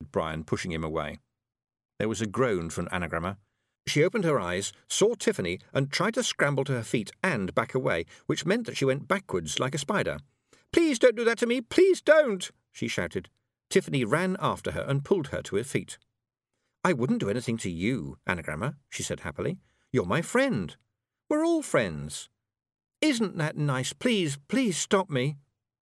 said Brian, pushing him away. There was a groan from Anagramma. She opened her eyes, saw Tiffany, and tried to scramble to her feet and back away, which meant that she went backwards like a spider. "Please don't do that to me! Please don't!" she shouted. Tiffany ran after her and pulled her to her feet. "I wouldn't do anything to you, Anagramma," she said happily. "You're my friend. We're all friends. Isn't that nice? Please, please stop me."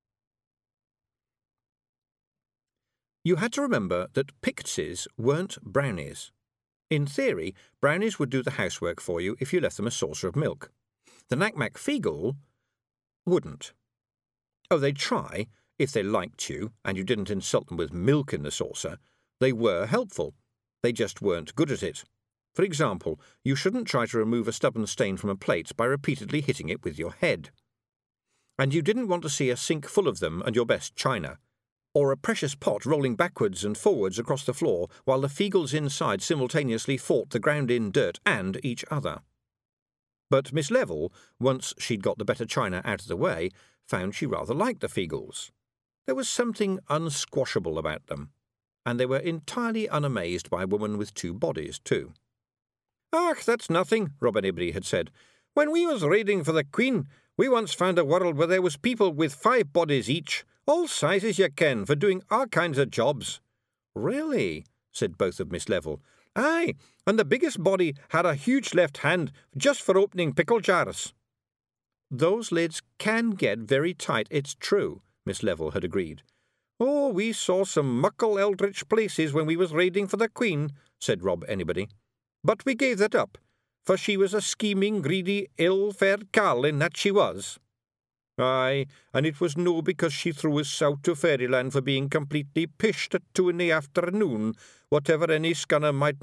You had to remember that Pixies weren't brownies. In theory, brownies would do the housework for you if you left them a saucer of milk. The Knack-Mack Feegle wouldn't. Oh, they'd try, if they liked you, and you didn't insult them with milk in the saucer. They were helpful. They just weren't good at it. For example, you shouldn't try to remove a stubborn stain from a plate by repeatedly hitting it with your head. And you didn't want to see a sink full of them and your best china, or a precious pot rolling backwards and forwards across the floor while the Feegles inside simultaneously fought the ground-in dirt and each other. But Miss Level, once she'd got the better china out of the way, found she rather liked the Feegles. There was something unsquashable about them, and they were entirely unamazed by a woman with two bodies, too. "Ach, that's nothing," Rob Anybody had said. "When we was raiding for the Queen, we once found a world where there was people with 5 bodies each, all sizes you ken, for doing all kinds of jobs." "Really?" said both of Miss Level. "Aye, and the biggest body had a huge left hand just for opening pickle jars." "Those lids can get very tight, it's true," Miss Level had agreed. "Oh, we saw some muckle eldritch places when we was raiding for the Queen," said Rob Anybody. "But we gave that up, for she was a scheming, greedy, ill-fared carlin, that she was." "Aye, and it was no because she threw us out to Fairyland for being completely pished at 2 in the afternoon, whatever any scunner might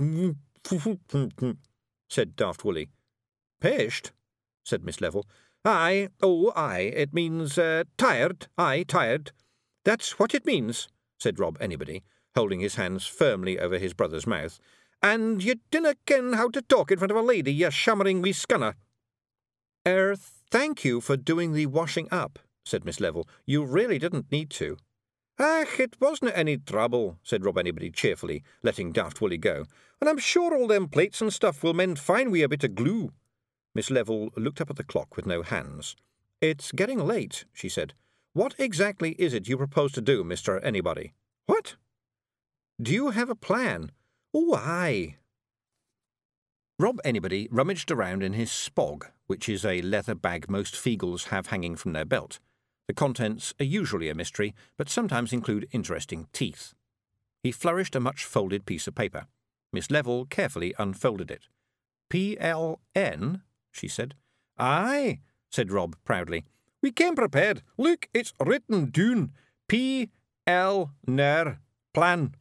said Daft Woolly. "Pished?" said Miss Level. "Aye, oh, aye, it means tired, aye, tired. That's what it means," said Rob Anybody, holding his hands firmly over his brother's mouth. "And you dinna ken how to talk in front of a lady, you shammering wee scunner." Thank you for doing the washing up," said Miss Level. "You really didn't need to." "Ach, it wasn't any trouble," said Rob Anybody cheerfully, letting Daft Woolly go. "And I'm sure all them plates and stuff will mend fine wi' a bit of glue." Miss Level looked up at the clock with no hands. "It's getting late," she said. "What exactly is it you propose to do, Mr. Anybody?" "What?" "Do you have a plan?" "Oh, aye." Rob Anybody rummaged around in his spog, which is a leather bag most Feegles have hanging from their belt. The contents are usually a mystery, but sometimes include interesting teeth. He flourished a much-folded piece of paper. Miss Level carefully unfolded it. "PLN?" she said. "Aye," said Rob proudly. "We came prepared. Look, it's written doon. P-L-N-R. Plan."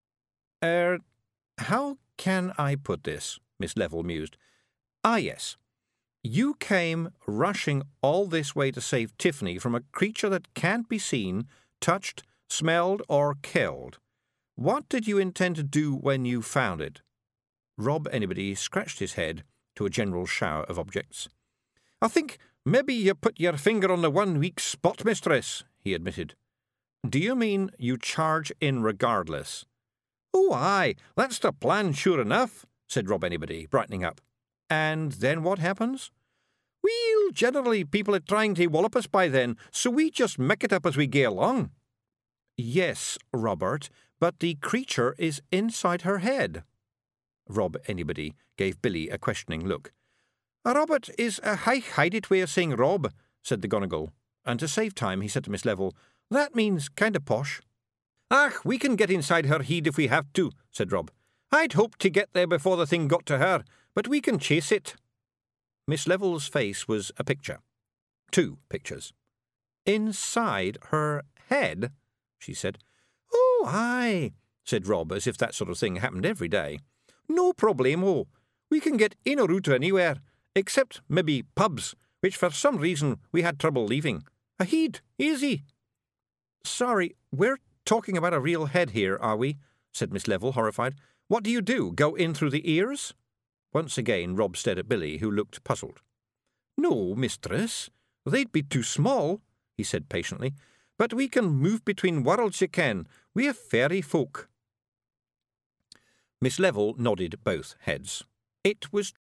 How can I put this?" Miss Level mused. "Ah, yes. You came rushing all this way to save Tiffany from a creature that can't be seen, touched, smelled, or killed. What did you intend to do when you found it?" Rob Anybody scratched his head to a general shower of objects. "I think maybe you put your finger on the one weak spot, mistress," he admitted. "Do you mean you charge in regardless?" "Oh, aye, that's the plan, sure enough," said Rob Anybody, brightening up. "And then what happens?" "Well, generally people are trying to wallop us by then, so we just make it up as we go along." "Yes, Robert, but the creature is inside her head." Rob Anybody gave Billy a questioning look. "Robert is a high-hided way of saying Rob," said the Gonigal, and to save time he said to Miss Level, "That means kind of posh." "Ach, we can get inside her head if we have to," said Rob. "I'd hoped to get there before the thing got to her, but we can chase it." Miss Level's face was a picture. 2 pictures. "Inside her head?" she said. "Oh, aye," said Rob, as if that sort of thing happened every day. "No problemo. We can get in or out anywhere, except maybe pubs, which for some reason we had trouble leaving. A head, easy." "Sorry, we're talking about a real head here, are we?" said Miss Level, horrified. "What do? Go in through the ears?" Once again Rob stared at Billy, who looked puzzled. "No, mistress. They'd be too small," he said patiently. "But we can move between worlds, you ken. We're fairy folk." Miss Level nodded both heads. It was